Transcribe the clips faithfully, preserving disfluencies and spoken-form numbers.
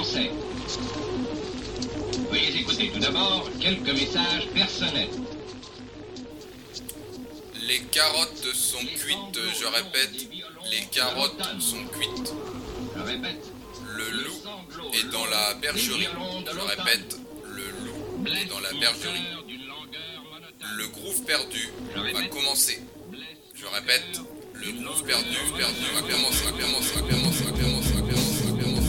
Français. Veuillez écouter tout d'abord quelques messages personnels. Les carottes sont cuites, je répète, les carottes sont cuites. Je répète. Le loup est dans la bergerie, je répète, le loup est dans la bergerie. Le groove perdu va commencer, je répète, le groove perdu, perdu va commencer, va commencer, va commencer, va commencer, va commencer, va commencer, va commencer, va commencer.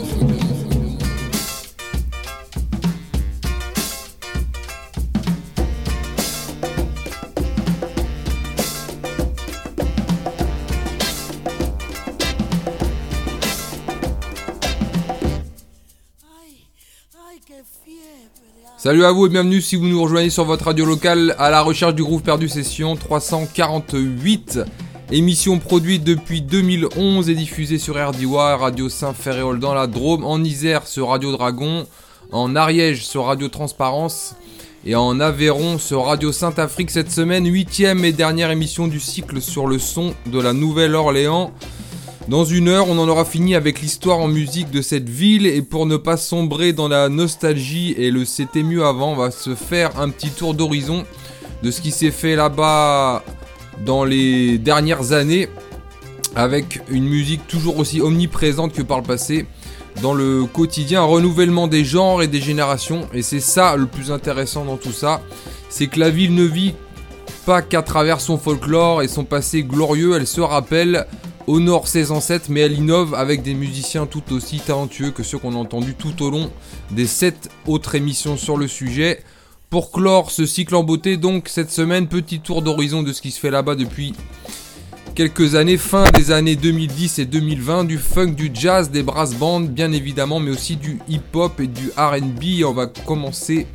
Salut à vous et bienvenue si vous nous rejoignez sur votre radio locale à la recherche du groove perdu session trois cent quarante-huit. Émission produite depuis deux mille onze et diffusée sur R D Y, Radio Saint-Ferréol dans la Drôme, en Isère sur Radio Dragon, en Ariège sur Radio Transparence et en Aveyron sur Radio Saint-Afrique cette semaine, huitième et dernière émission du cycle sur le son de la Nouvelle-Orléans. Dans une heure, on en aura fini avec l'histoire en musique de cette ville et pour ne pas sombrer dans la nostalgie et le c'était mieux avant, on va se faire un petit tour d'horizon de ce qui s'est fait là-bas dans les dernières années avec une musique toujours aussi omniprésente que par le passé dans le quotidien, un renouvellement des genres et des générations et c'est ça le plus intéressant dans tout ça, c'est que la ville ne vit pas qu'à travers son folklore et son passé glorieux, elle se rappelle, honore ses ancêtres, mais elle innove avec des musiciens tout aussi talentueux que ceux qu'on a entendus tout au long des sept autres émissions sur le sujet. Pour clore ce cycle en beauté, donc, cette semaine, petit tour d'horizon de ce qui se fait là-bas depuis quelques années, fin des années deux mille dix et deux mille vingt, du funk, du jazz, des brass bands, bien évidemment, mais aussi du hip-hop et du R and B. On va commencer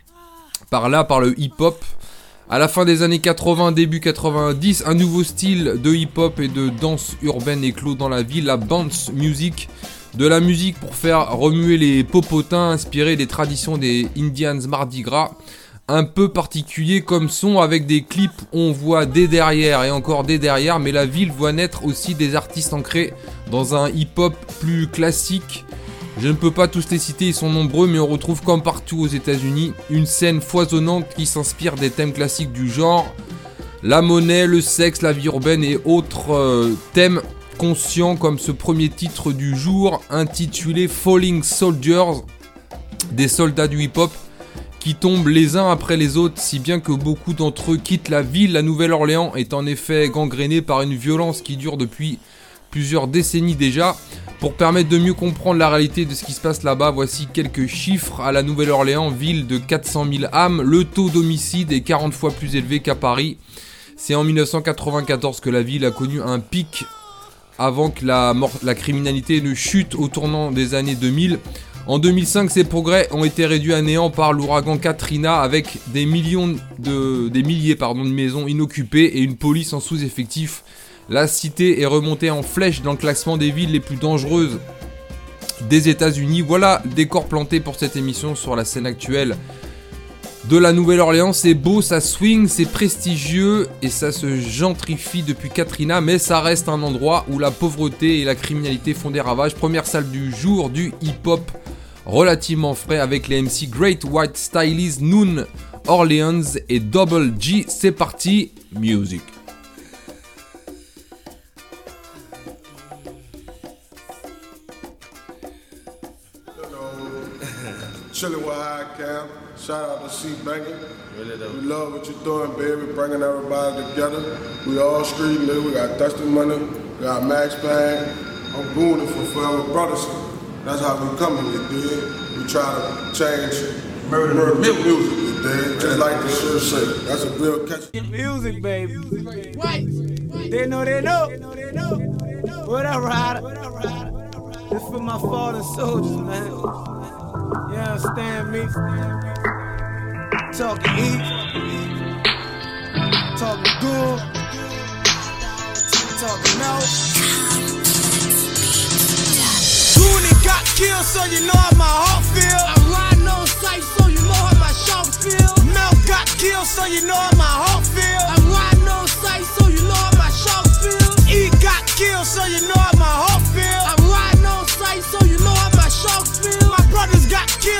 par là, par le hip-hop. À la fin des années quatre-vingts, début quatre-vingt-dix, un nouveau style de hip-hop et de danse urbaine éclot dans la ville, la bounce music. De la musique pour faire remuer les popotins, inspiré des traditions des Indians Mardi Gras. Un peu particulier comme son avec des clips où on voit des derrière et encore des derrière, mais la ville voit naître aussi des artistes ancrés dans un hip-hop plus classique. Je ne peux pas tous les citer, ils sont nombreux, mais on retrouve comme partout aux États-Unis une scène foisonnante qui s'inspire des thèmes classiques du genre, la monnaie, le sexe, la vie urbaine et autres euh, thèmes conscients comme ce premier titre du jour intitulé Falling Soldiers, des soldats du hip-hop qui tombent les uns après les autres, si bien que beaucoup d'entre eux quittent la ville. La Nouvelle-Orléans est en effet gangrénée par une violence qui dure depuis plusieurs décennies déjà. Pour permettre de mieux comprendre la réalité de ce qui se passe là-bas, voici quelques chiffres. À la Nouvelle-Orléans, ville de quatre cent mille âmes, le taux d'homicide est quarante fois plus élevé qu'à Paris. C'est en dix-neuf cent quatre-vingt-quatorze que la ville a connu un pic avant que la, mort, la criminalité ne chute au tournant des années deux mille. En deux mille cinq, ces progrès ont été réduits à néant par l'ouragan Katrina avec des, millions de, des milliers pardon, de maisons inoccupées et une police en sous-effectif. La cité est remontée en flèche dans le classement des villes les plus dangereuses des États-Unis. Voilà le décor planté pour cette émission sur la scène actuelle de la Nouvelle-Orléans. C'est beau, ça swing, c'est prestigieux et ça se gentrifie depuis Katrina, mais ça reste un endroit où la pauvreté et la criminalité font des ravages. Première salle du jour du hip-hop relativement frais avec les M C Great White Stylies, Noon Orleans et Double G. C'est parti, music. Chillin' with High Cam. Shout out to C-Banker. We love what you're doing, baby. Bringing everybody together. We all street nigga. We got Dusty Money. We got Max Payne. I'm gooning for Forever Brothers. That's how we coming, you dig? We try to change murder, murder music, you dig? Just like the shit say. That's a real catchy. Music, baby. White. They know, they know. They know. What up, Ryder? This for my fallen soldiers, man. You understand me? Talking heat, talking good, talking out. Goonie got killed, so you know how my heart feel. I ride on sight, so you know how my shark feel. Mel got killed, so you know how my heart feel. I ride on sight, so you know how my shark feel. E got killed, so you know how my heart feel. I ride on sight, so you know how my shark feel.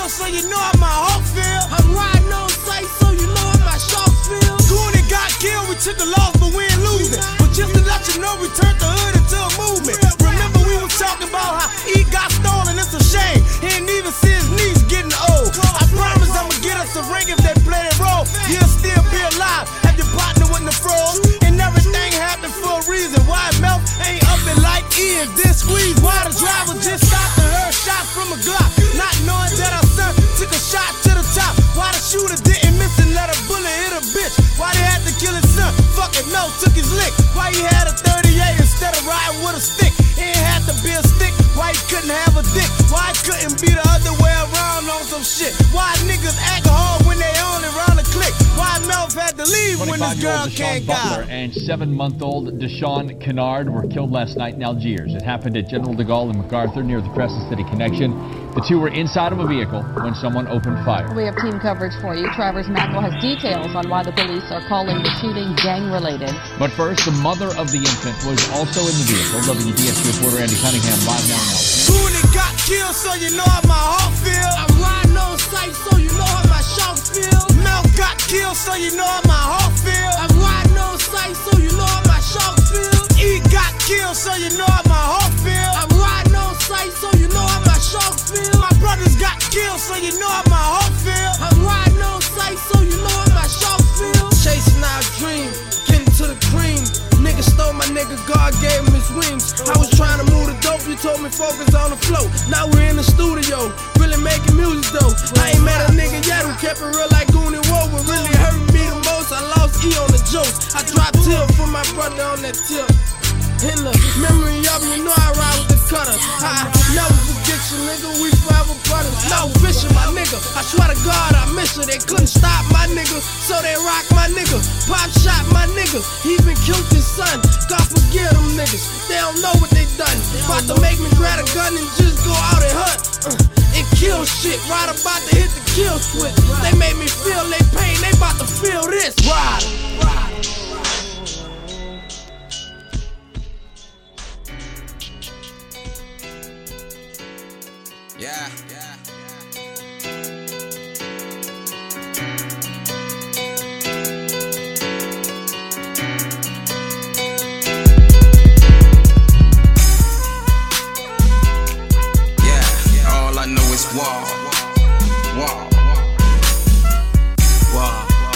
so you know how my heart feel. I'm riding on sight, so you know how my shark feel. Goonie got killed, we took a loss, but we ain't losing. But just to let you know, we turned the hood into a movement. Remember we was talking about how E got stolen, it's a shame. He ain't even see his knees getting old. I promise I'ma get us a ring if they play that role. He'll still be alive, have your partner with the froze. And everything happened for a reason. Why Mel ain't up and like E and this squeeze? Why the driver just stopped and heard shots from a Glock, not knowing that our son took a shot to the top? Why the shooter didn't miss and let a bullet hit a bitch? Why they had to kill his son? Fuck it, Mel took his lick. Why he had a thirty-eight instead of riding with a stick? It ain't had to be a stick. Why he couldn't have a dick? Why it couldn't be the other way around on some shit? Why niggas act hard when they only round a click? Why Melf had to leave when this girl can't Butler and seven-month-old Deshaun Kennard were killed last night in Algiers. It happened at General de Gaulle and MacArthur near the Crescent City connection. The two were inside of a vehicle when someone opened fire. We have team coverage for you. Travers Mackel has details on why the police are calling the shooting gang-related. But first, the mother of the infant was also in the vehicle. W D S reporter Andy Cunningham live now now. Goonie got killed, so you know how my heart feel. I'm riding on sight, so you know how my sharks feel. Mel got killed, so you know how my heart feel. I'm riding on sight, so you know how my sharks feel. E got killed, so you know how my heart feel. I'm riding on sight, so you know how my sharks feel. My brothers got killed, so you know how my heart feel. I'm riding on sight, so you know how my sharks feel. Chasing our dream, getting to the cream. Nigga stole my nigga, God gave him his wings. I was trying to move the dope, you told me focus on the flow. Now we're in the studio, really making music though. I ain't met a nigga yet who kept it real like Goonie Woe. What really hurt me the most, I lost E on the jokes. I dropped till for my brother on that tip. In the memory of me, you know I ride with the cutter. I never forget you, nigga, we forever brothers. No fishing, my nigga, I swear to God I miss her. They couldn't stop my nigga, so they rock my nigga. Pop shot my nigga, he even killed his son. God forgive them niggas, they don't know what they done. About to make me grab a gun and just go out and hunt uh, and kill shit. Right about to hit the kill switch. They made me feel they pain, they about to feel this. Ride, ride. Yeah, yeah, yeah, all I know is war, war, war.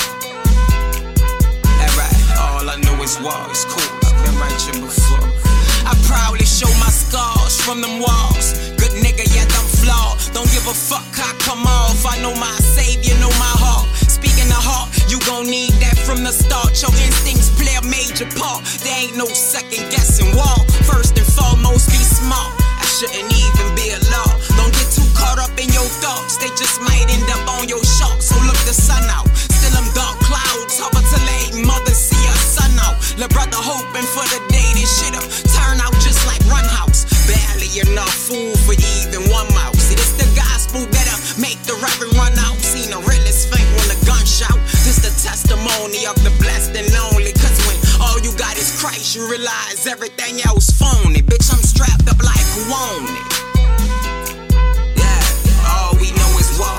Alright, all I know is war, it's cool, I've been right here before. I proudly show my scars from them walls. Good nigga, yet I'm flawed. Don't give a fuck how I come off. I know my savior, know my heart. Speaking of heart, you gon' need that from the start. Your instincts play a major part. There ain't no second guessing war. First and foremost, be smart. I shouldn't even be a law. Don't get too caught up in your thoughts. They just might end up on your shark. So look the sun out. Still them dark clouds. Hover till late mother see her son out. Lil' brother hoping for the day this shit'll turn out just like Run House. Barely enough food for even one mouse. See, this the gospel that'll make the reverend run out. Seen the realest faint when the gun shout. This the testimony of the blessed and lonely. Cause when all you got is Christ, you realize everything else phony. Bitch, I'm strapped up like who own it. Yeah, all we know is war.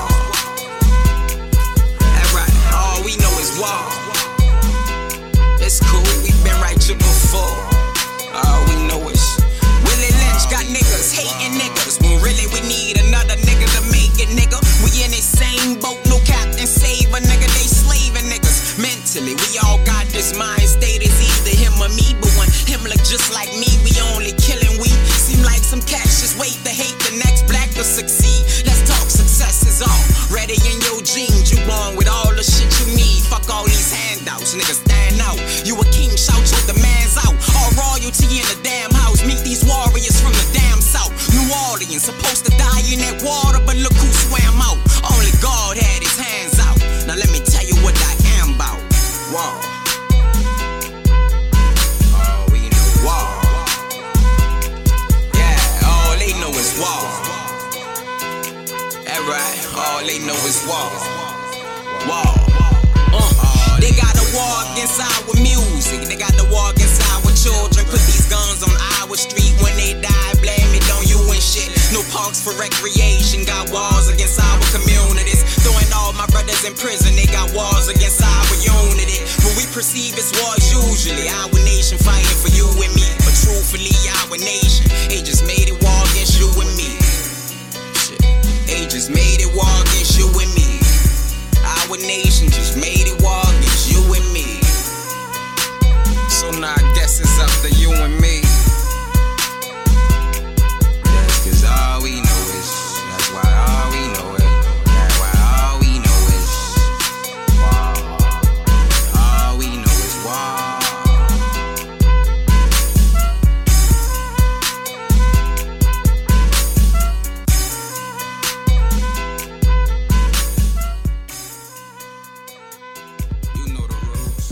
Alright, all we know is war. It's cool, we've been right here before. All we know is Willie Lynch got niggas hating niggas when really we need another nigga to make it, nigga. We in the same boat, no captain save a nigga, they slaving niggas. Mentally, we all got this mind state, it's either him or me. But when him look just like me, we only killing we. Seem like some cats just wait to hate the next black to succeed. Let's talk success is all. Ready in your jeans, you born with all the shit you need. Fuck all these handouts, niggas stand out. You a king, shout your demands out. All royalty in the damn house. Meet these warriors from the damn south. New Orleans, supposed to die in that water, but look who swam out. Only God had his hands out. Now let me tell you what I am about. War. All we know, war. Yeah, all they know is war. Alright, all they know is war. War. Uh, they got a war against our music. They got the war against our children. Put these guns on our street. When they die, blame it on you and shit. No parks for recreation. Got wars against our community. in prison, they got wars against our unity. What we perceive as wars usually, our nation fighting for you and me. But truthfully, our nation, they just made it war against you and me. Shit, they just made it war against you and me. Our nation just made it war against you and me. So now I guess it's up to you and me. That's cause all we know is, that's why all we know is, that's why all we know is war. All we know is war. You know the rules.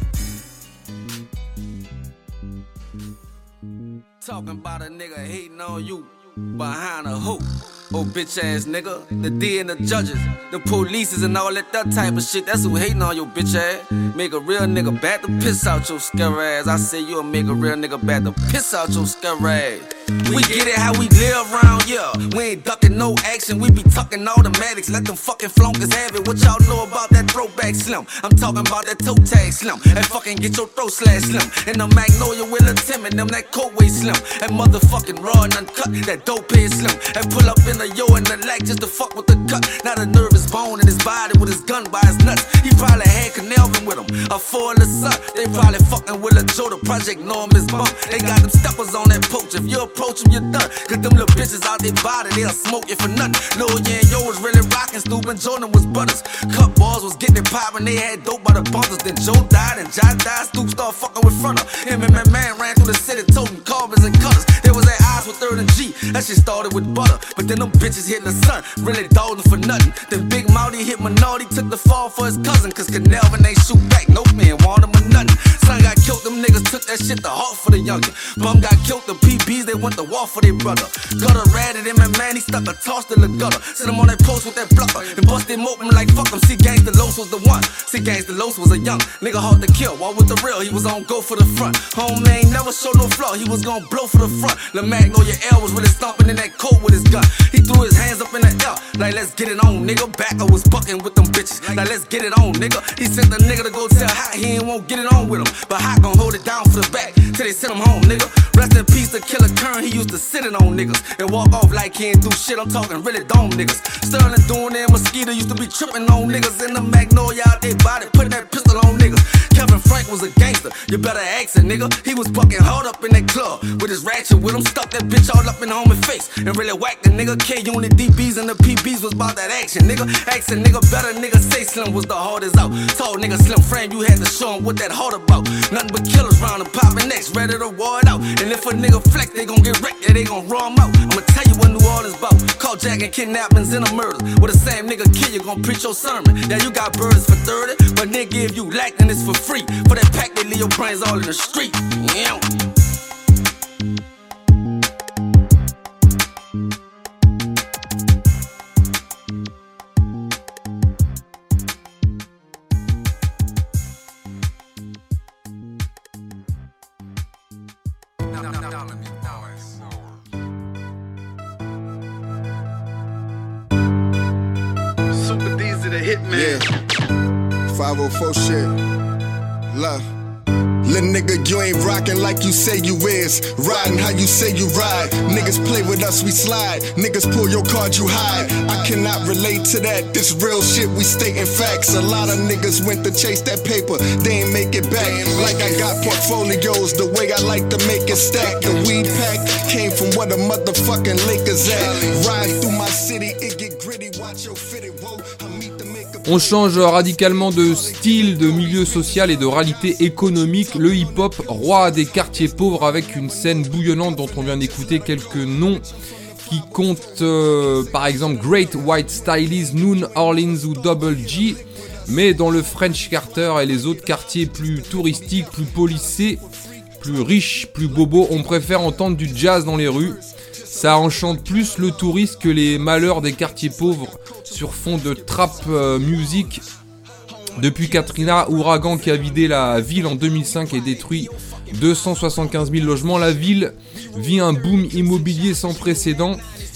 Talking about a nigga hating on you behind a hoop. Oh, bitch ass nigga, the D and the judges, the polices and all that, that type of shit. That's who hating on your bitch ass. Make a real nigga bad to piss out your scary ass. I say you'll make a real nigga bad to piss out your scary ass. We get it how we live around, yeah. We ain't ducking no action, we be tucking automatics. Let them fucking flunkers have it. What y'all know about that throwback slim? I'm talking about that toe tag slim. And fucking get your throat slashed slim. And the Magnolia Willa Tim and them that coat way slim. And motherfucking raw and uncut, that dope head slim. And pull up in the yo and the lag just to fuck with the cut. Not a nervous bone in his body with his gun by his nuts. He probably had Canelvin with him, a four or son. They probably fucking with a Joe, the project know him is bump. They got them steppers on that poach. If you approach them, you're done. Cause them little bitches out their body, they'll smoke you for nothing. Lil yeah and yo was really rockin', Snoop and Jordan was butters. Cut balls was getting it poppin', they had dope by the bundles. Then Joe died and John died, Snoop started fucking with front of him. And my man ran through the city, toting carbons and cutters. There was that eyes with third and G, that shit started with butter. But then them bitches hit the sun, really dogging for nothing. Then Big Mouty hit Minority, took the fall for his cousin. Cause Canelvin ain't shoot back, no man want him or nothing. Son got killed, them niggas took that shit to heart for the youngin'. Bum got killed, the P Bs, they went to war for their brother. Gutter ratted him and man, he stuck a toss to the gutter. Sent him on that post with that blocker and bust him open like fuck him. See, Gangsta Los was the one. See, Gangsta Los was a young nigga hard to kill. While with the real, he was on go for the front. Home man ain't never show no flaw, he was gon' blow for the front. Lil Magnolia L was really stomping in that coat with his gun. He threw his hands up in the air, like let's get it on, nigga. Backer was bucking with them bitches, like let's get it on, nigga. He sent the nigga to go tell Hot he ain't won't get it on with him, but Hot gon' hold it down for the back till they send him home, nigga. Rest in peace to Killer Kern, he used to sit it on niggas and walk off like he ain't do shit. I'm talking really dome niggas. Sterling doing that Mosquito used to be tripping on niggas. In the Magnolia out their body, putting that pistol on niggas. Kevin Frank was a gangster, you better ask it, nigga. He was bucking hard up in that club with his ratchet with him, stuck that bitch all up in the homie face and really whacked the nigga. K-Unit D Bs and the P Bs was about that action, nigga. Asking nigga better, nigga say Slim was the hardest out. Tall nigga Slim frame, you had to show him what that hard about. Nothing but killers round and popping next, ready to war it out. And if a nigga flex, they gon' get wrecked, yeah, they gon' raw him out. I'ma tell you what New Orleans bout. Carjacking, kidnappings, and a murders. With the same nigga kill you, gon' preach your sermon. Yeah, you got birds for thirty, but nigga if you lack, then it's for free. For that pack, they leave your brains all in the street. Yeah. Super D's to the hitman. Yeah. five oh four shit. Love. Little nigga, you ain't rockin' like you say you is. Riding how you say you ride. Niggas play with us, we slide. Niggas pull your card, you hide. I cannot relate to that. This real shit, we stating facts. A lot of niggas went to chase that paper, they ain't make it back. Like I got portfolios, the way I like to make it stack. The weed pack came from where the motherfucking Lakers at. Ride through my city, it get gritty, watch your fitted. Whoa, I meet the make On change radicalement de style, de milieu social et de réalité économique. Le hip-hop, roi des quartiers pauvres, avec une scène bouillonnante dont on vient d'écouter quelques noms qui comptent euh, par exemple Great White Stylies, New Orleans ou Double G. Mais dans le French Quarter et les autres quartiers plus touristiques, plus policés, plus riches, plus bobos, on préfère entendre du jazz dans les rues. Ça enchante plus le touriste que les malheurs des quartiers pauvres sur fond de trap euh, music. Depuis Katrina, ouragan qui a vidé la ville en deux mille cinq et détruit deux cent soixante-quinze mille logements, la ville vit un boom immobilier sans précédent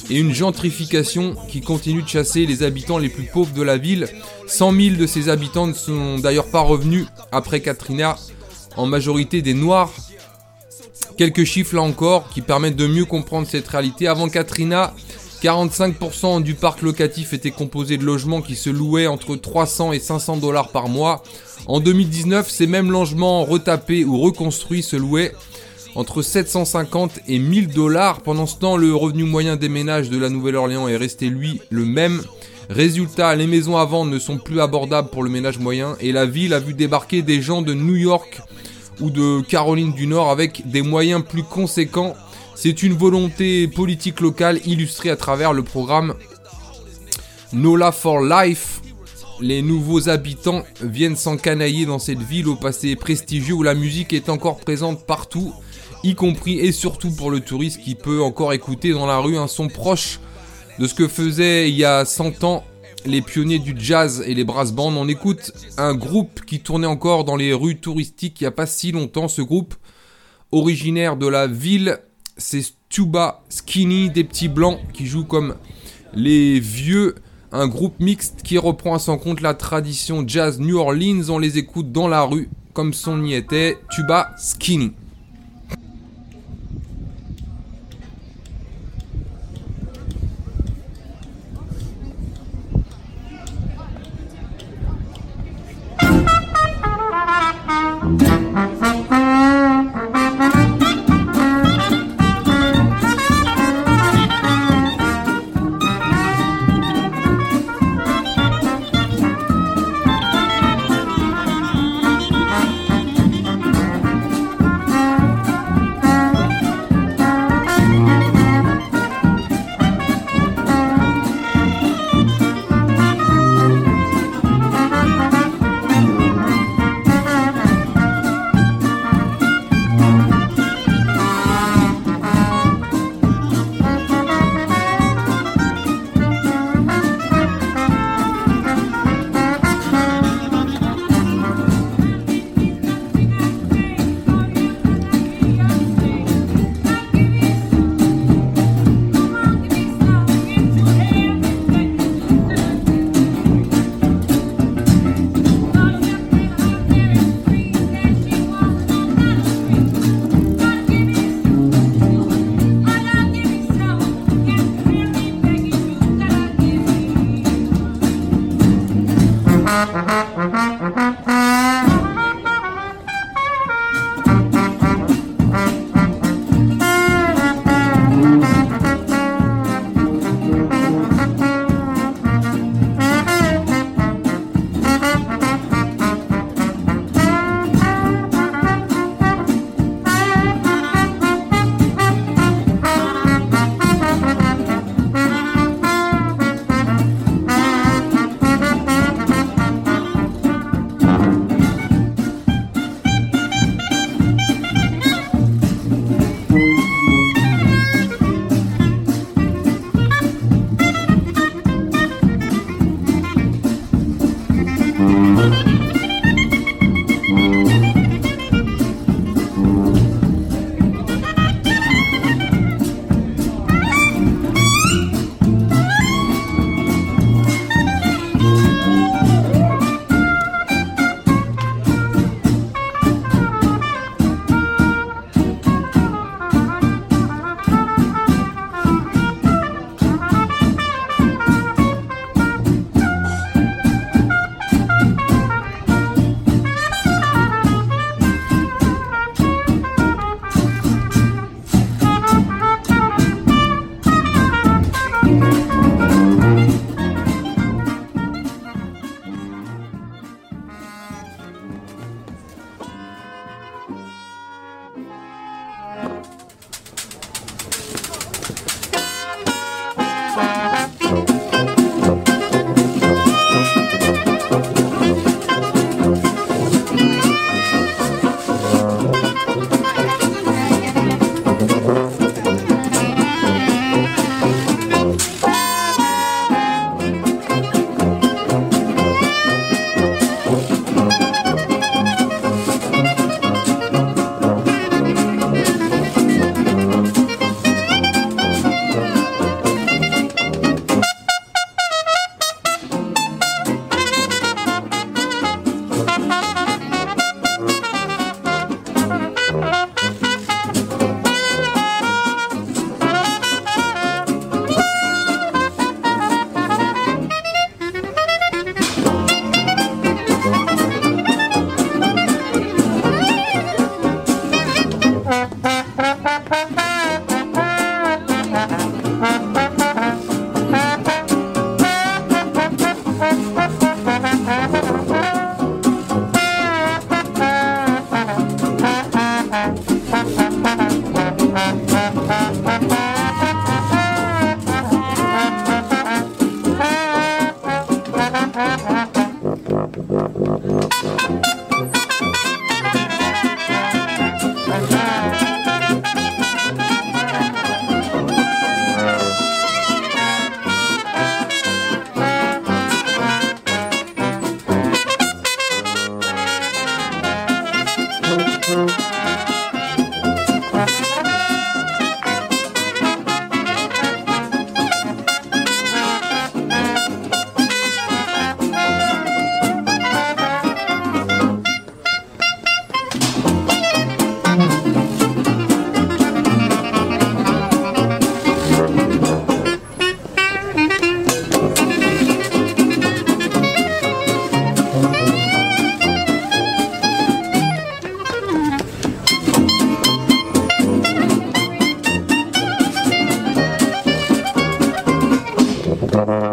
et une gentrification qui continue de chasser les habitants les plus pauvres de la ville. cent mille de ces habitants ne sont d'ailleurs pas revenus après Katrina, en majorité des Noirs. Quelques chiffres là encore qui permettent de mieux comprendre cette réalité. Avant Katrina, quarante-cinq pour cent du parc locatif était composé de logements qui se louaient entre trois cents et cinq cents dollars par mois. En deux mille dix-neuf, ces mêmes logements retapés ou reconstruits se louaient entre sept cent cinquante et mille dollars. Pendant ce temps, le revenu moyen des ménages de la Nouvelle-Orléans est resté, lui, le même. Résultat, les maisons à vendre ne sont plus abordables pour le ménage moyen et la ville a vu débarquer des gens de New York ou de Caroline du Nord avec des moyens plus conséquents. C'est une volonté politique locale illustrée à travers le programme NOLA for Life. Les nouveaux habitants viennent s'encanailler dans cette ville au passé prestigieux où la musique est encore présente partout, y compris et surtout pour le touriste qui peut encore écouter dans la rue un son proche de ce que faisaient il y a cent ans les pionniers du jazz et les brass bands. On écoute un groupe qui tournait encore dans les rues touristiques il n'y a pas si longtemps. Ce groupe, originaire de la ville, c'est Tuba Skinny, des petits blancs qui jouent comme les vieux. Un groupe mixte qui reprend à son compte la tradition jazz New Orleans. On les écoute dans la rue comme son y était. Tuba Skinny. Thank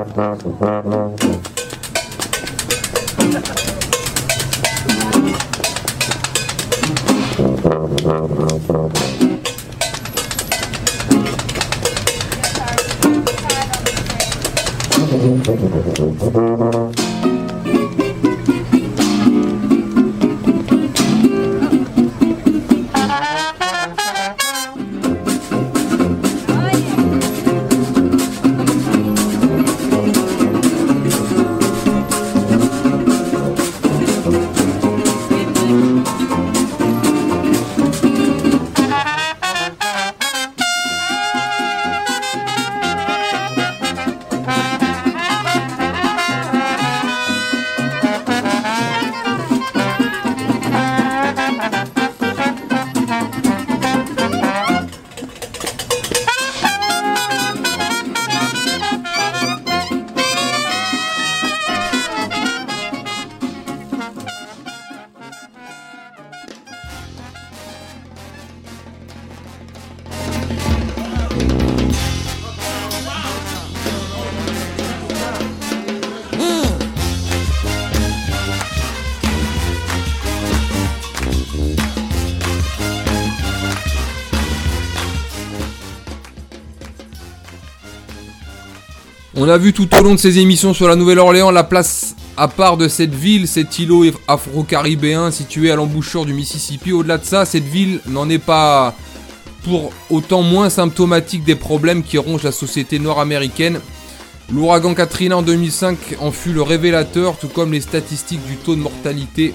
On a vu tout au long de ces émissions sur la Nouvelle-Orléans la place à part de cette ville, cet îlot afro-caribéen situé à l'embouchure du Mississippi. Au-delà de ça, cette ville n'en est pas pour autant moins symptomatique des problèmes qui rongent la société nord-américaine. L'ouragan Katrina en deux mille cinq en fut le révélateur, tout comme les statistiques du taux de mortalité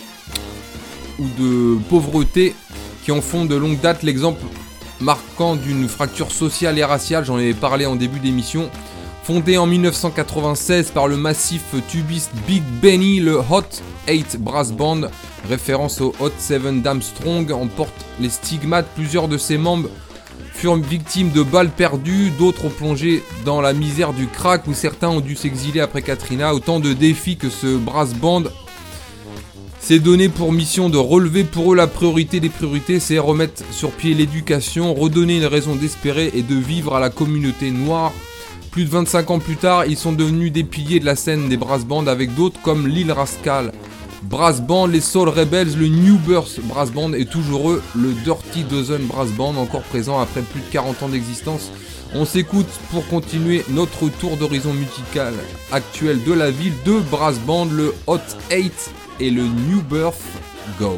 ou de pauvreté qui en font de longue date l'exemple marquant d'une fracture sociale et raciale, j'en ai parlé en début d'émission. Fondé en mille neuf cent quatre-vingt-seize par le massif tubiste Big Benny, le Hot eight Brass Band, référence au Hot seven d'Armstrong, en porte les stigmates. Plusieurs de ses membres furent victimes de balles perdues, d'autres ont plongé dans la misère du crack, où certains ont dû s'exiler après Katrina. Autant de défis que ce Brass Band s'est donné pour mission de relever. Pour eux, la priorité des priorités, c'est remettre sur pied l'éducation, redonner une raison d'espérer et de vivre à la communauté noire. Plus de vingt-cinq ans plus tard, ils sont devenus des piliers de la scène des brass bands avec d'autres comme Lil Rascal Brass Band, les Soul Rebels, le New Birth Brass Band et toujours eux, le Dirty Dozen Brass Band, encore présent après plus de quarante ans d'existence. On s'écoute pour continuer notre tour d'horizon musical actuel de la ville, deux brass bands, le Hot eight et le New Birth. Go!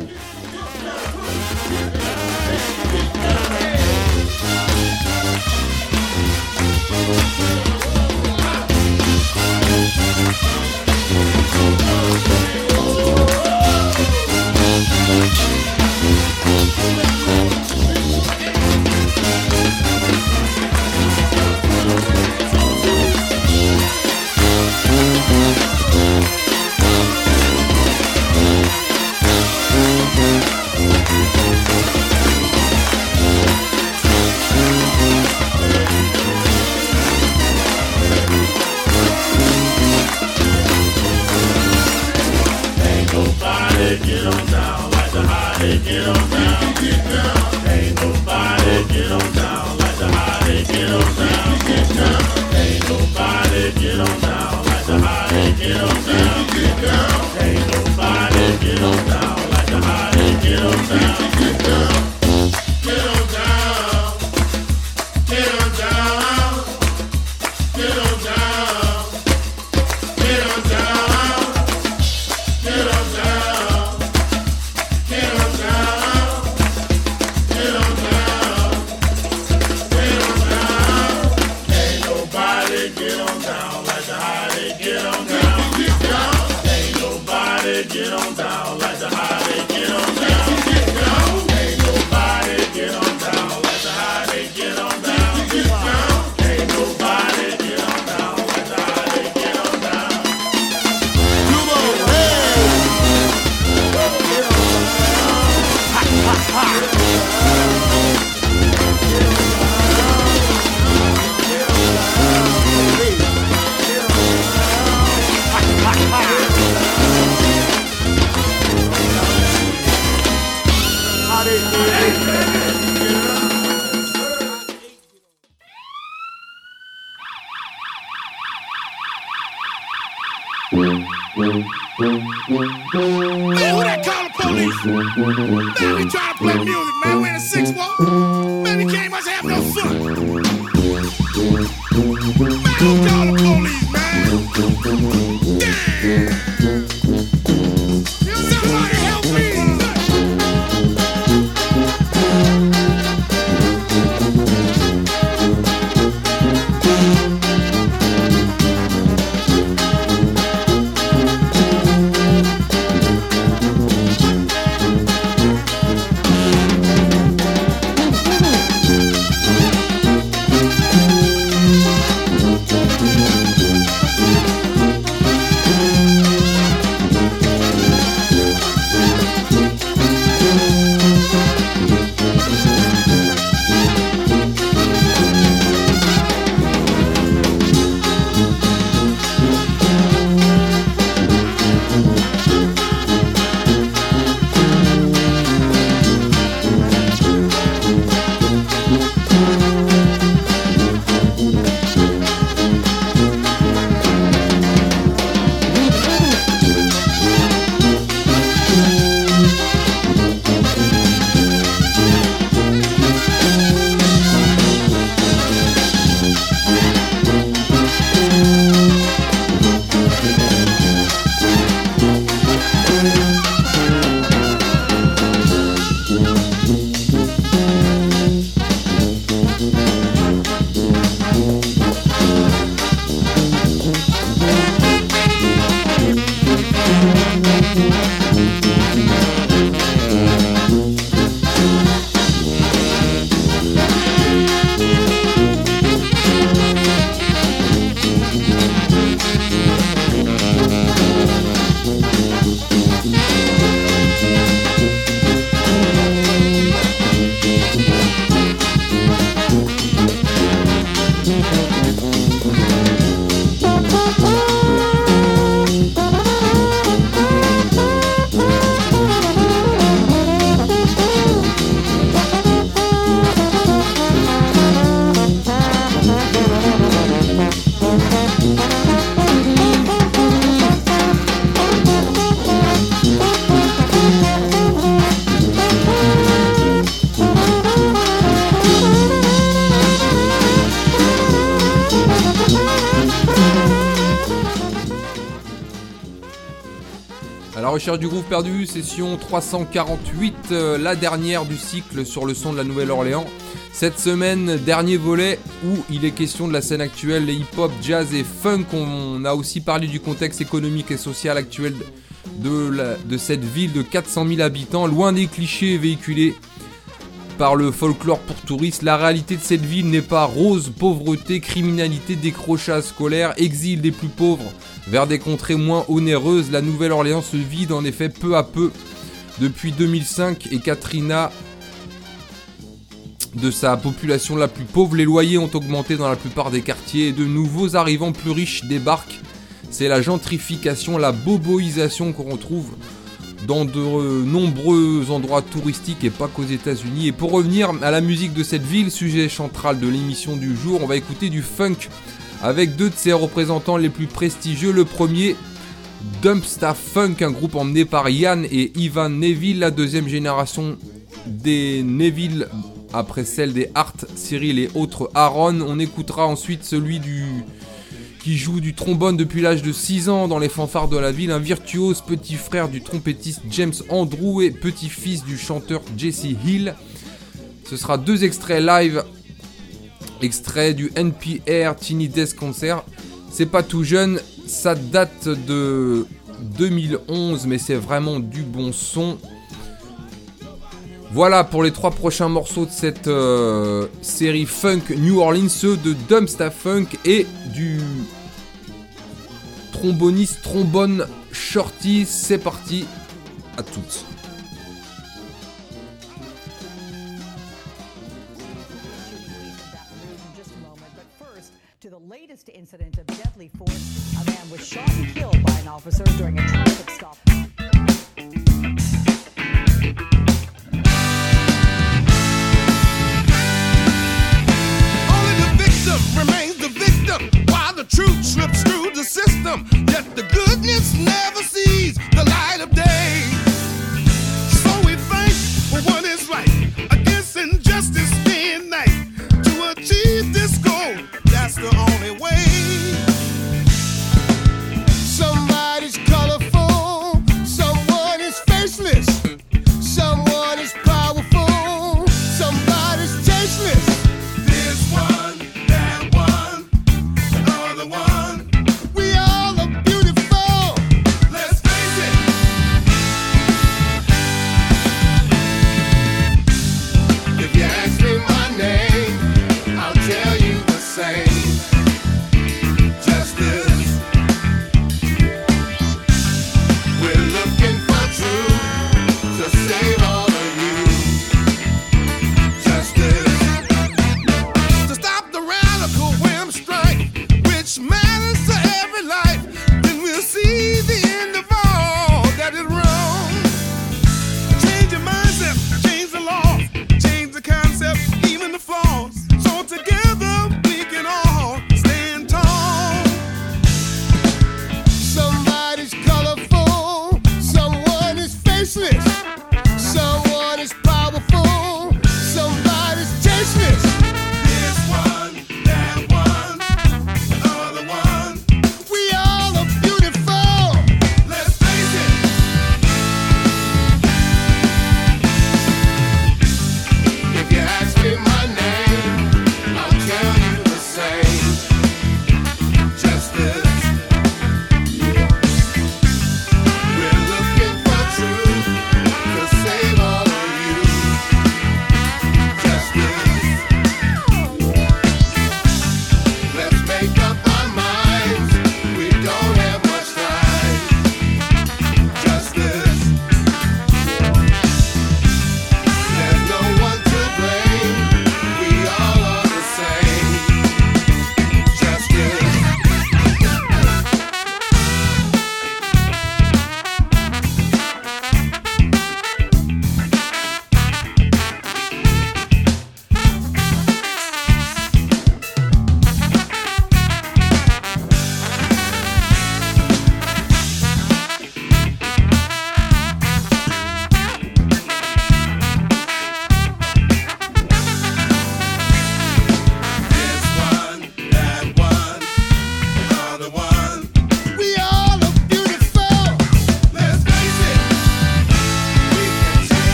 Get on down like the high, they get on down, get down. Ain't nobody get on down like the high, they get on down, get down. Ain't nobody get on down like the high, they get on down, get down. Ain't nobody get on down like the high, they get on down, get down. Get on down, get on down, get on down, get on down, get on down. Get on down like the high, they get on down, get down. Ain't who that call the police? Man, we trying to play music, man. We in a six one. Man, we can't much have no fun. Man, who call the police, man? Yeah. Somebody help me. Recherche du groove perdu, session trois cent quarante-huit, euh, la dernière du cycle sur le son de la Nouvelle-Orléans. Cette semaine, dernier volet où il est question de la scène actuelle, les hip-hop, jazz et funk. On a aussi parlé du contexte économique et social actuel de, la, de cette ville de quatre cent mille habitants, loin des clichés véhiculés par le folklore pour touristes. La réalité de cette ville n'est pas rose, pauvreté, criminalité, décrochage scolaire, exil des plus pauvres vers des contrées moins onéreuses. La Nouvelle-Orléans se vide en effet peu à peu depuis deux mille cinq et Katrina de sa population la plus pauvre. Les loyers ont augmenté dans la plupart des quartiers et de nouveaux arrivants plus riches débarquent. C'est la gentrification, la boboisation qu'on retrouve dans de nombreux endroits touristiques et pas qu'aux États-Unis. Et pour revenir à la musique de cette ville, sujet central de l'émission du jour, on va écouter du funk avec deux de ses représentants les plus prestigieux. Le premier, Dumpsta Funk, un groupe emmené par Ian et Ivan Neville, la deuxième génération des Neville après celle des Hart, Cyril et autres Aaron. On écoutera ensuite celui du qui joue du trombone depuis l'âge de six ans dans les fanfares de la ville, un virtuose petit frère du trompettiste James Andrew et petit-fils du chanteur Jesse Hill. Ce sera deux extraits live, extraits du N P R Tiny Desk Concert. C'est pas tout jeune, ça date de deux mille onze, mais c'est vraiment du bon son. Voilà pour les trois prochains morceaux de cette euh, série Funk New Orleans, ceux de Dumpsta Funk et du tromboniste trombone Shorty. C'est parti, à toutes. Remains the victim while the truth slips through the system. Yet the good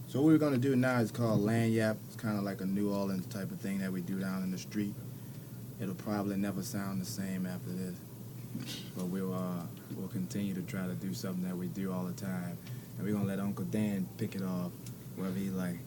So what we're gonna do now is called Lagniappe. It's kind of like a New Orleans type of thing that we do down in the street. It'll probably never sound the same after this, but we'll uh, we'll continue to try to do something that we do all the time, and we're gonna let Uncle Dan pick it off wherever he like.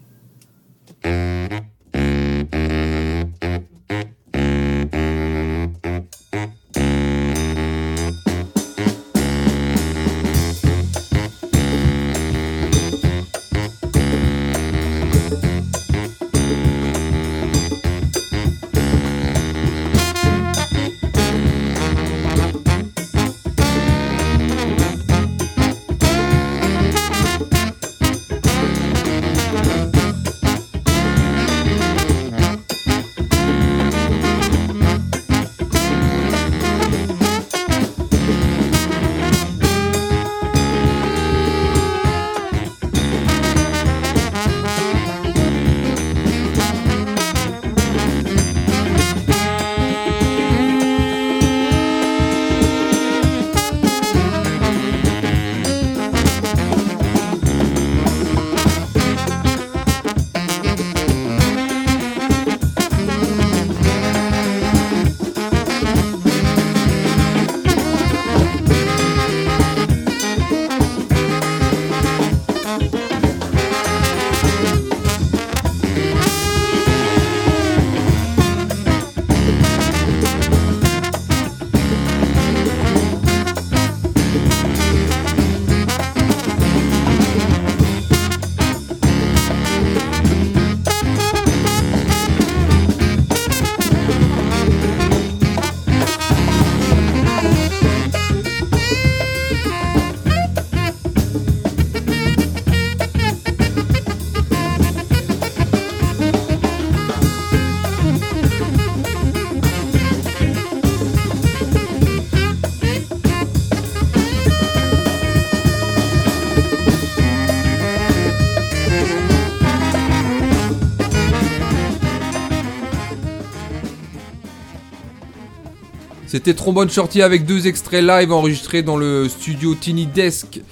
C'était Trombone Shorty avec deux extraits live enregistrés dans le studio Tiny Desk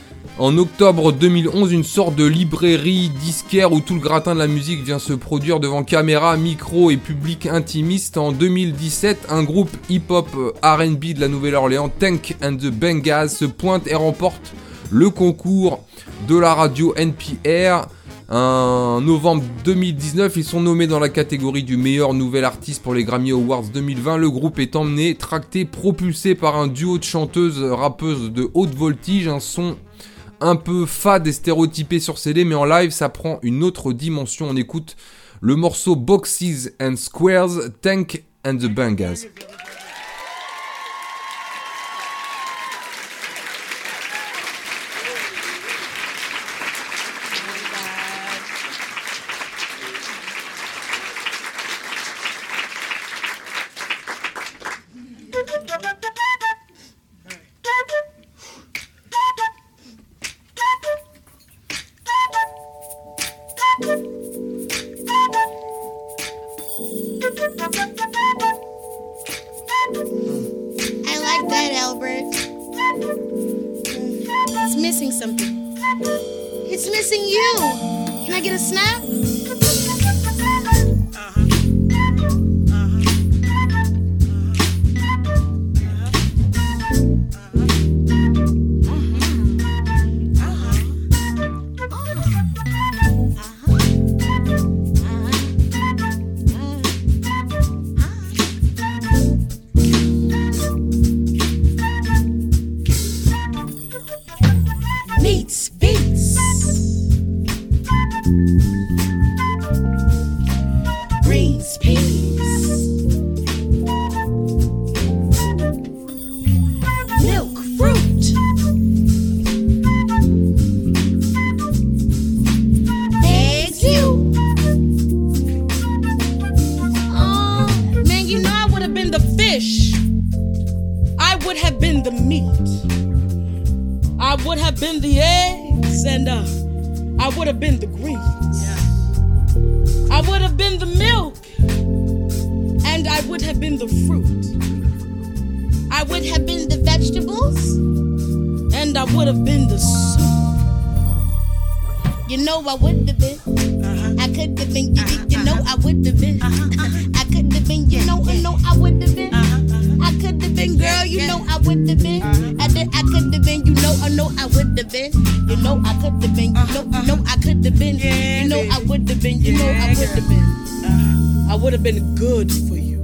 en octobre deux mille onze, une sorte de librairie disquaire où tout le gratin de la musique vient se produire devant caméra, micro et public intimiste. En deux mille dix-sept, un groupe hip-hop R and B de la Nouvelle-Orléans, Tank and the Bangas, se pointe et remporte le concours de la radio N P R. En novembre deux mille dix-neuf, ils sont nommés dans la catégorie du meilleur nouvel artiste pour les Grammy Awards deux mille vingt. Le groupe est emmené, tracté, propulsé par un duo de chanteuses, rappeuses de haute voltige, un son un peu fade et stéréotypé sur C D, mais en live ça prend une autre dimension. On écoute le morceau Boxes and Squares, Tank and the Bangas. I like that, Albert. It's missing something. It's missing you. Can I get a snap? Meets beats. Greens peas. Milk fruit. Eggs you. Oh man, you know I would have been the fish. I would have been the meat. I would have been the eggs, and uh, I would have been the greens. I would have been the milk, and I would have been the fruit. I would have been the vegetables, and I would have been the soup. You know I would have been. Uh-huh. I could have been. You, uh-huh. you know I would have been. Uh-huh. I could have been. You know, I know I would have been. Uh-huh. I could have been, girl. You know I would have been. Uh-huh. I did. I could have been. You know, I know I would have been. You know I could have been. You know, you know I could have been. You know I would have been. You know I would have been. Uh-huh. I would have been good for you.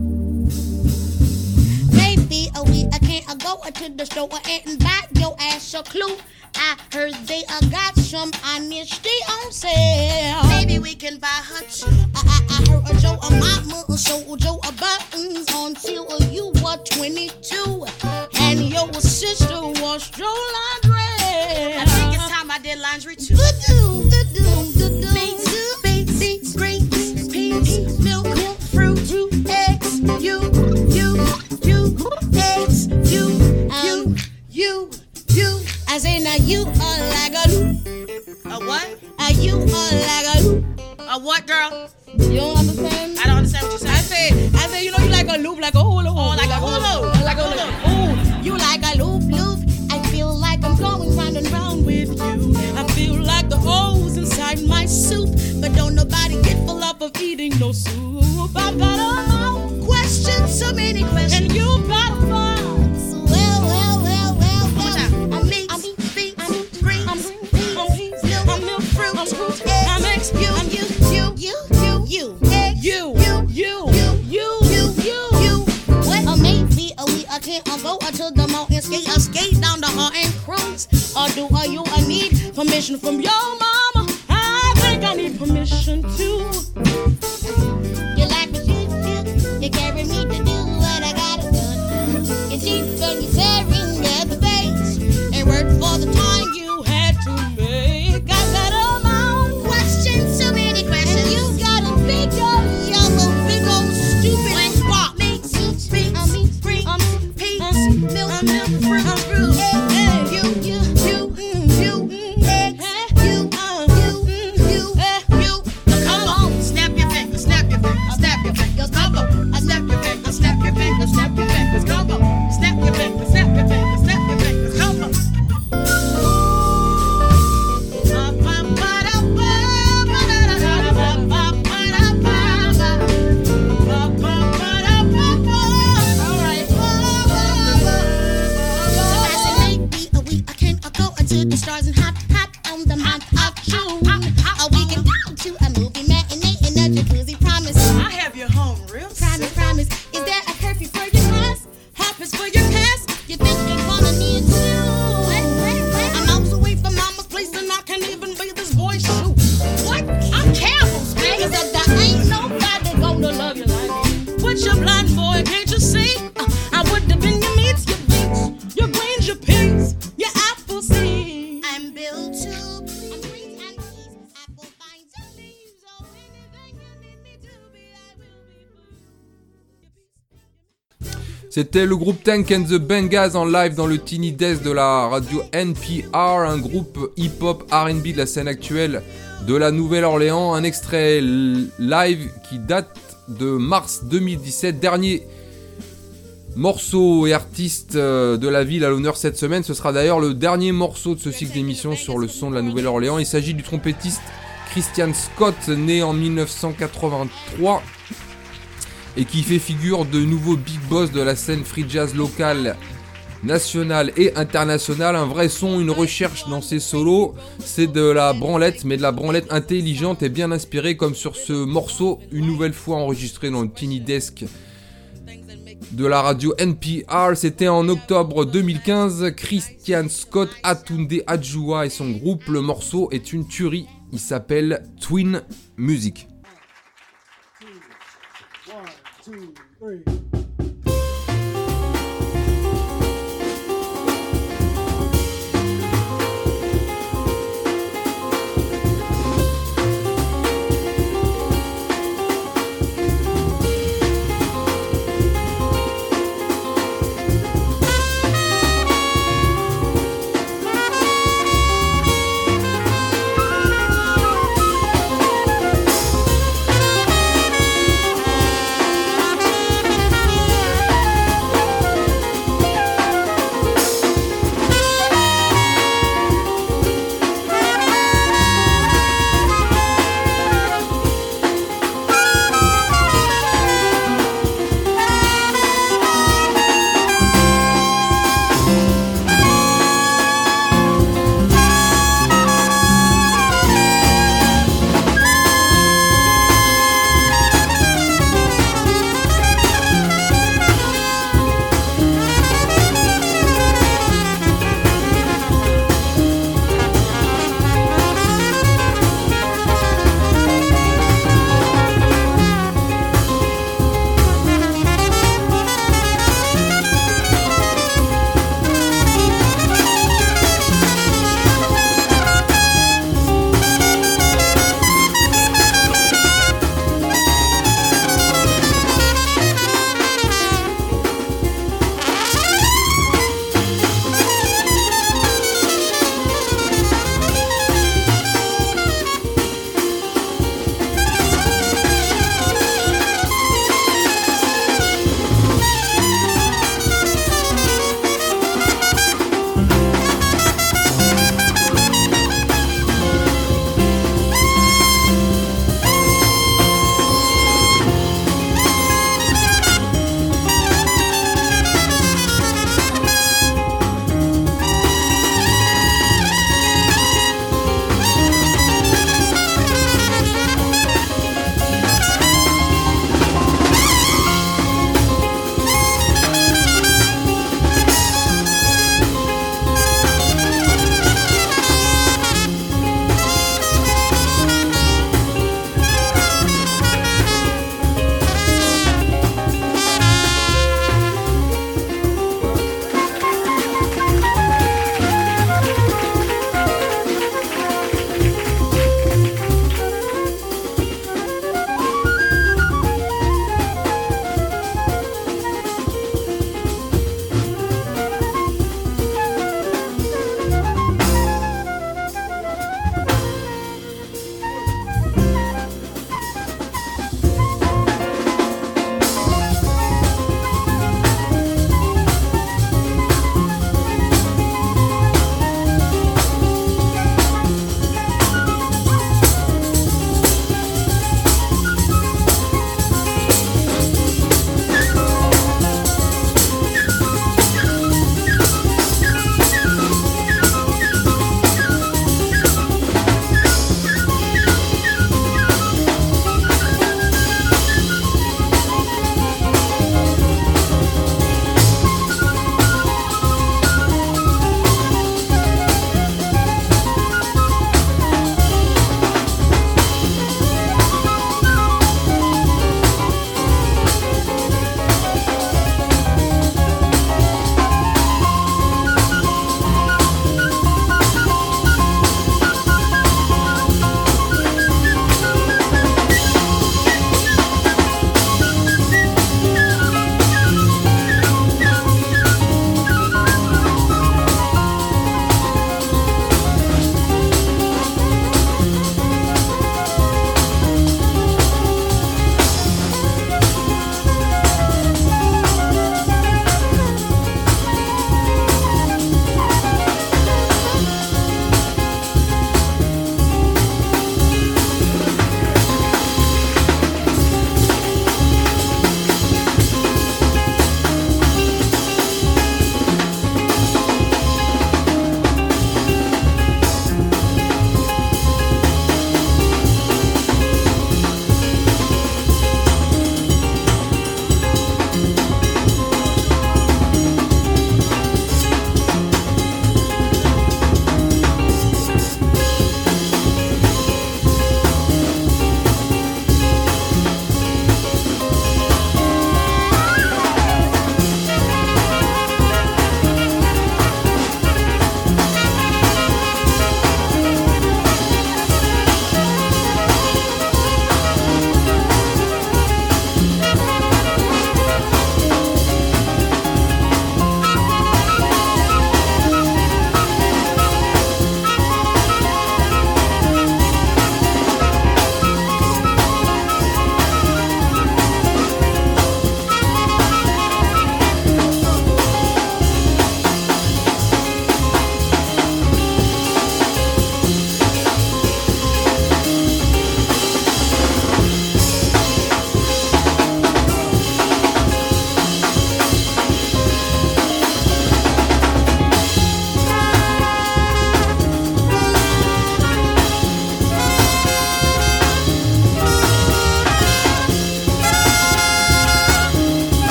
Maybe a week I can't go to the store and buy your ass a clue. I heard they uh, got some honesty on sale. Maybe we can buy her too. I, I, I heard a Joe, a mama, sold Joe a buttons until you were twenty-two. And your sister washed your laundry. I think it's time I did laundry too. Do-do, do-do, do-do. Beets, beets, beets, greens, peas, milk, milk, fruit, eggs, you, you, you, eggs, you, you, you, you. I say now you are like a loop. A what? Are you are like a loop. A what, girl? You don't understand? I don't understand what you say. I say, I say, you know you like a loop, like a hula. Oh, like a hula. Like a hula. Oh, you like a loop, loop. I feel like I'm going round and round with you. I feel like the O's inside my soup. But don't nobody get full up of eating no soup. I've got a lot questions, so many questions. And you got a lot. Well, well, well, well, well. I'm meat, I'm beef, I'm greens, I'm peas, milk, I'm milk, fruit, I'm fruit, eggs, I'm eggs, you, I'm you, you, you, you, you, eggs, you, you, you, you, you, you, you, you. What? Or maybe a week I can't go to the mountain, skate, or skate down the hall and cruise. Or do are you I need permission from your mama? I think I need permission too. You like me, you, you, you carry me to do what I gotta do. You cheap and you tearing at the base, and work for the time you had to make. I got a long questions, so many questions. And you got a big old yellow, big old stupid spot. Meat, beans, beans, greens, peas, milk, milk, fruit, fruit. Hey, you, you, you, you, eggs, you, you, you, you. Come on, snap your fingers, snap your fingers, snap your fingers. Come on, I snap your fingers, snap your fingers, snap your fingers. Come on, snap your fingers, snap your fingers, snap your fingers. Come on. To the stars and hop, hop on the month of June. Or we can go to a movie matinee in a jacuzzi. Promise I have you home real soon. Promise, promise. Is there a curfew for your class? Hoppers for your pass? You think you're gonna need two? I'm miles away from mama's place and I can't even be this boy's shoe. What? I'm Campbell's, man. Cause there ain't nobody gonna love you like me. What you blind boy, can't you see? Uh, I would have been your meats, your beets, your greens, your peas, your apple seeds. I'm built to I'm greens and peas, apple vines and leaves. Oh, anything you need me to be, I will be for you. C'était le groupe Tank and the Bangas en live dans le Tiny Desk de la radio N P R, un groupe hip-hop R and B de la scène actuelle de la Nouvelle-Orléans. Un extrait live qui date de mars deux mille dix-sept, dernier morceau et artiste de la ville à l'honneur cette semaine. Ce sera d'ailleurs le dernier morceau de ce cycle d'émissions sur le son de la Nouvelle-Orléans. Il s'agit du trompettiste Christian Scott, né en dix-neuf cent quatre-vingt-trois et qui fait figure de nouveau big boss de la scène free jazz locale, nationale et internationale. Un vrai son, une recherche dans ses solos. C'est de la branlette, mais de la branlette intelligente et bien inspirée, comme sur ce morceau, une nouvelle fois enregistré dans le Tiny Desk de la radio N P R. C'était en octobre deux mille quinze. Christian Scott, Atunde Adjoua et son groupe. Le morceau est une tuerie. Il s'appelle Twin Music. Two, three. Thank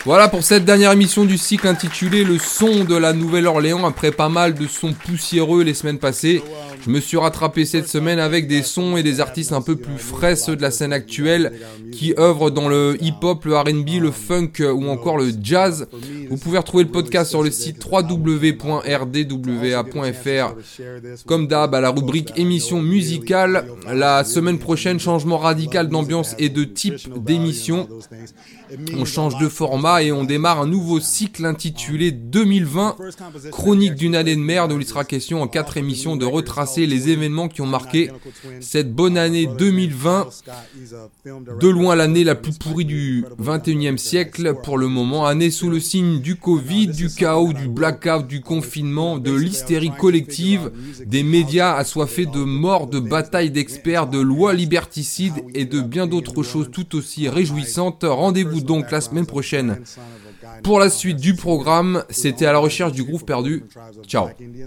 Voilà pour cette dernière émission du cycle intitulé Le son de la Nouvelle-Orléans. Après pas mal de sons poussiéreux les semaines passées, je me suis rattrapé cette semaine avec des sons et des artistes un peu plus frais, ceux de la scène actuelle, qui œuvrent dans le hip-hop, le R and B, le funk ou encore le jazz. Vous pouvez retrouver le podcast sur le site w w w point r d w a point f r. Comme d'hab, à la rubrique émission musicale. La semaine prochaine, changement radical d'ambiance et de type d'émission. On change de format et on démarre un nouveau cycle intitulé deux mille vingt, chronique d'une année de merde, où il sera question en quatre émissions de retracer les événements qui ont marqué cette bonne année deux mille vingt, de loin l'année la plus pourrie du vingt et unième siècle pour le moment, année sous le signe du Covid, du chaos, du blackout, du confinement, de l'hystérie collective, des médias assoiffés de morts, de batailles d'experts, de lois liberticides et de bien d'autres choses tout aussi réjouissantes. Rendez-vous donc la semaine prochaine pour la suite du programme. C'était À la recherche du groove perdu. Ciao.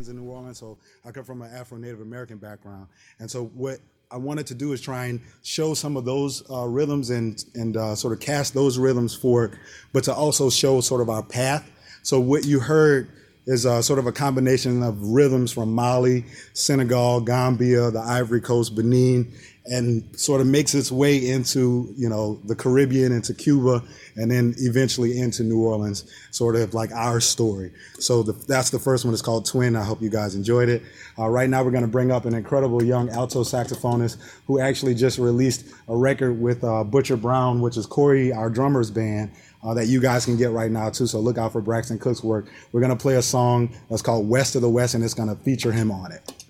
I wanted to do is try and show some of those uh, rhythms and and uh, sort of cast those rhythms forward, but to also show sort of our path. So what you heard is uh, sort of a combination of rhythms from Mali, Senegal, Gambia, the Ivory Coast, Benin, and sort of makes its way into, you know, the Caribbean, into Cuba, and then eventually into New Orleans, sort of like our story. So the, that's the first one. It's called Twin. I hope you guys enjoyed it. Uh, right now we're going to bring up an incredible young alto saxophonist who actually just released a record with uh, Butcher Brown, which is Corey, our drummer's band, uh, that you guys can get right now too. So look out for Braxton Cook's work. We're going to play a song that's called West of the West, and it's going to feature him on it.